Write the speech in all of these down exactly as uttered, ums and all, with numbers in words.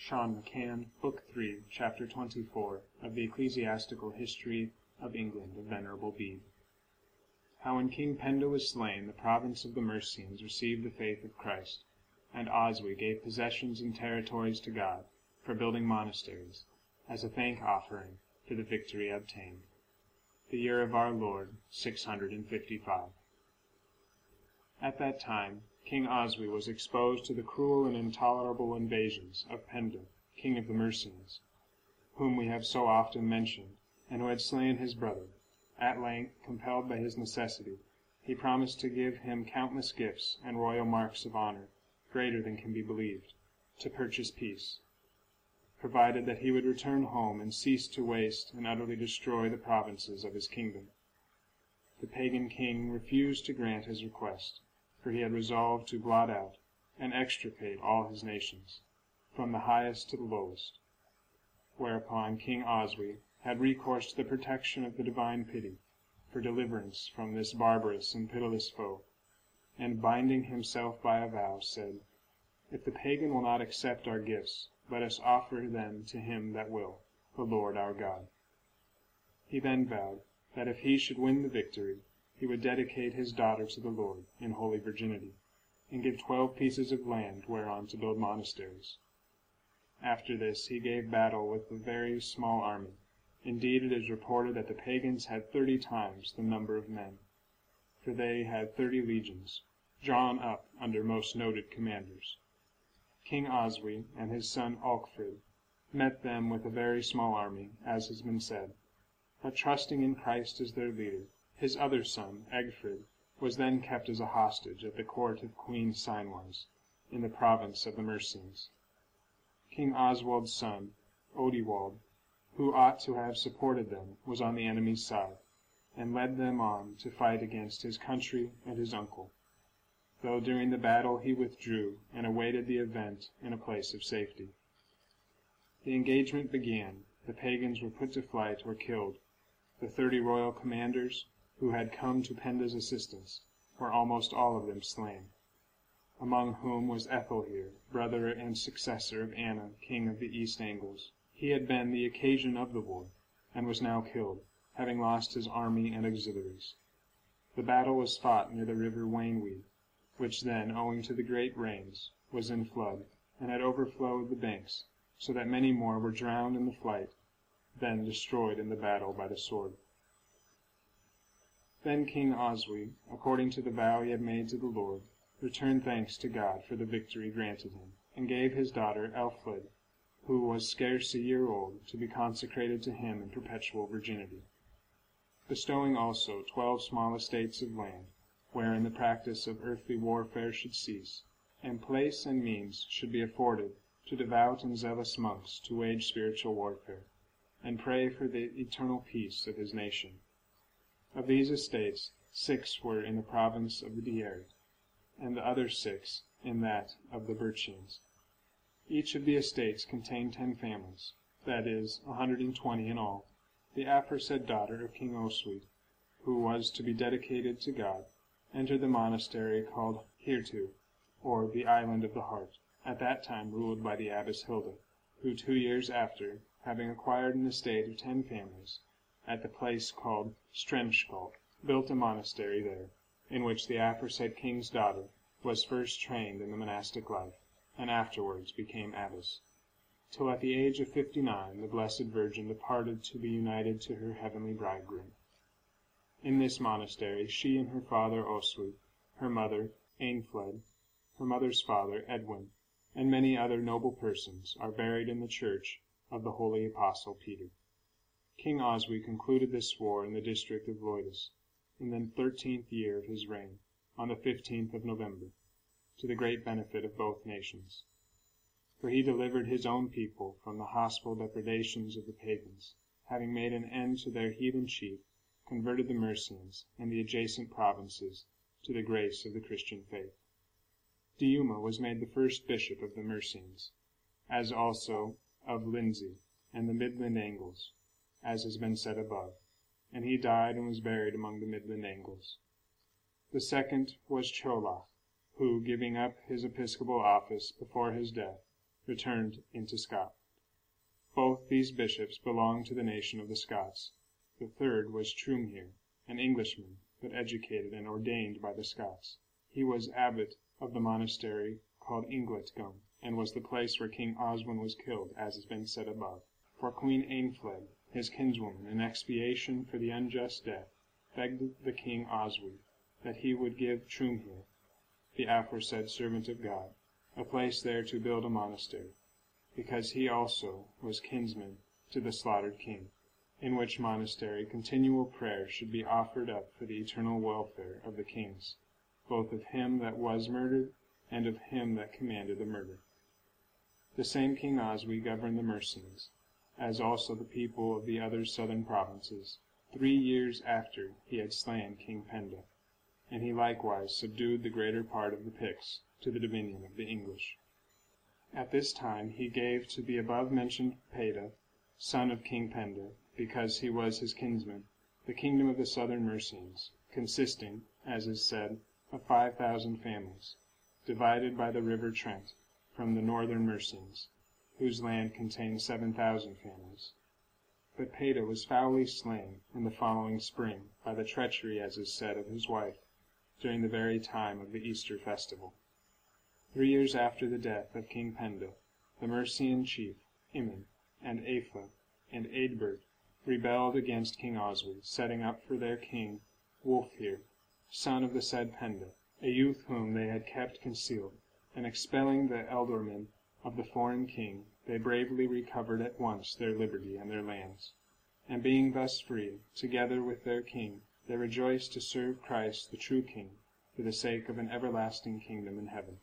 Sean McCann, Book three, Chapter twenty-four, of the Ecclesiastical History of England of Venerable Bede. How when King Penda was slain, the province of the Mercians received the faith of Christ, and Oswy gave possessions and territories to God, for building monasteries, as a thank offering for the victory obtained. The year of our Lord, six hundred and fifty-five. At that time, King Oswy was exposed to the cruel and intolerable invasions of Penda, king of the Mercians, whom we have so often mentioned, and who had slain his brother. At length, compelled by his necessity, he promised to give him countless gifts and royal marks of honor, greater than can be believed, to purchase peace, provided that he would return home and cease to waste and utterly destroy the provinces of his kingdom. The pagan king refused to grant his request, for he had resolved to blot out and extirpate all his nations, from the highest to the lowest. Whereupon King Oswy had recourse to the protection of the divine pity, for deliverance from this barbarous and pitiless foe, and binding himself by a vow, said, "If the pagan will not accept our gifts, let us offer them to him that will, the Lord our God." He then vowed that if he should win the victory, he would dedicate his daughter to the Lord in holy virginity, and give twelve pieces of land whereon to build monasteries. After this he gave battle with a very small army. Indeed, it is reported that the pagans had thirty times the number of men, for they had thirty legions, drawn up under most noted commanders. King Oswy and his son Alchfrid met them with a very small army, as has been said, but trusting in Christ as their leader, his other son, Egfrid, was then kept as a hostage at the court of Queen Cynwise, in the province of the Mercians. King Oswald's son, Odewald, who ought to have supported them, was on the enemy's side, and led them on to fight against his country and his uncle, though during the battle he withdrew and awaited the event in a place of safety. The engagement began, the pagans were put to flight or killed. The thirty royal commanders, who had come to Penda's assistance, were almost all of them slain, among whom was Ethelhere, brother and successor of Anna, king of the East Angles. He had been the occasion of the war, and was now killed, having lost his army and auxiliaries. The battle was fought near the river Wainweed, which then, owing to the great rains, was in flood, and had overflowed the banks, so that many more were drowned in the flight than destroyed in the battle by the sword. Then King Oswy, according to the vow he had made to the Lord, returned thanks to God for the victory granted him, and gave his daughter Elfled, who was scarce a year old, to be consecrated to him in perpetual virginity, bestowing also twelve small estates of land, wherein the practice of earthly warfare should cease, and place and means should be afforded to devout and zealous monks to wage spiritual warfare, and pray for the eternal peace of his nation. Of these estates, six were in the province of the Deiri, and the other six in that of the Berchians. Each of the estates contained ten families, that is, a hundred and twenty in all. The aforesaid daughter of King Oswy, who was to be dedicated to God, entered the monastery called Hirtu, or the Island of the Heart, at that time ruled by the abbess Hilda, who two years after, having acquired an estate of ten families, at the place called Strenskalk, built a monastery there, in which the aforesaid king's daughter was first trained in the monastic life, and afterwards became abbess, till at the age of fifty-nine the Blessed Virgin departed to be united to her heavenly bridegroom. In this monastery she and her father Oswy, her mother Eanfled, her mother's father Edwin, and many other noble persons are buried in the church of the holy apostle Peter. King Oswy concluded this war in the district of Loidis, in the thirteenth year of his reign, on the fifteenth of November, to the great benefit of both nations. For he delivered his own people from the hostile depredations of the pagans, having made an end to their heathen chief, converted the Mercians and the adjacent provinces to the grace of the Christian faith. Diuma was made the first bishop of the Mercians, as also of Lindsey and the Midland Angles, as has been said above, and he died and was buried among the Midland Angles. The second was Cholach, who, giving up his episcopal office before his death, returned into Scotland. Both these bishops belonged to the nation of the Scots. The third was Trumhere, an Englishman, but educated and ordained by the Scots. He was abbot of the monastery called Ingletgum, and was the place where King Oswin was killed, as has been said above. For Queen Eanfled, his kinswoman, in expiation for the unjust death, begged the King Oswy that he would give Trumhere, the aforesaid servant of God, a place there to build a monastery, because he also was kinsman to the slaughtered king, in which monastery continual prayer should be offered up for the eternal welfare of the kings, both of him that was murdered and of him that commanded the murder. The same King Oswy governed the Mercians, as also the people of the other southern provinces, three years after he had slain King Penda, and he likewise subdued the greater part of the Picts to the dominion of the English. At this time he gave to the above-mentioned Peada, son of King Penda, because he was his kinsman, the kingdom of the southern Mercians, consisting, as is said, of five thousand families, divided by the river Trent from the northern Mercians, whose land contained seven thousand families. But Peada was foully slain in the following spring by the treachery, as is said, of his wife, during the very time of the Easter festival. Three years after the death of King Penda, the Mercian chief, Iman, and Aefa, and Eadbert, rebelled against King Oswy, setting up for their king Wulfhere, son of the said Penda, a youth whom they had kept concealed, and expelling the ealdormen of the foreign king, they bravely recovered at once their liberty and their lands. And being thus free, together with their king, they rejoiced to serve Christ the true King, for the sake of an everlasting kingdom in heaven.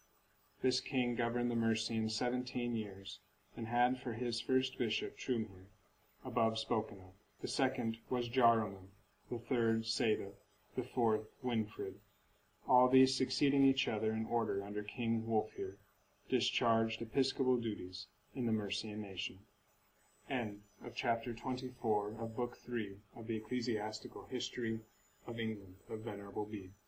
This king governed the Mercians seventeen years, and had for his first bishop Trumhere, above spoken of. The second was Jaruman, the third Ceadda, the fourth Winfrid. All these succeeding each other in order under King Wulfhere, discharged episcopal duties in the Mercian nation. End of chapter twenty-four of Book three of the Ecclesiastical History of England of Venerable Bede.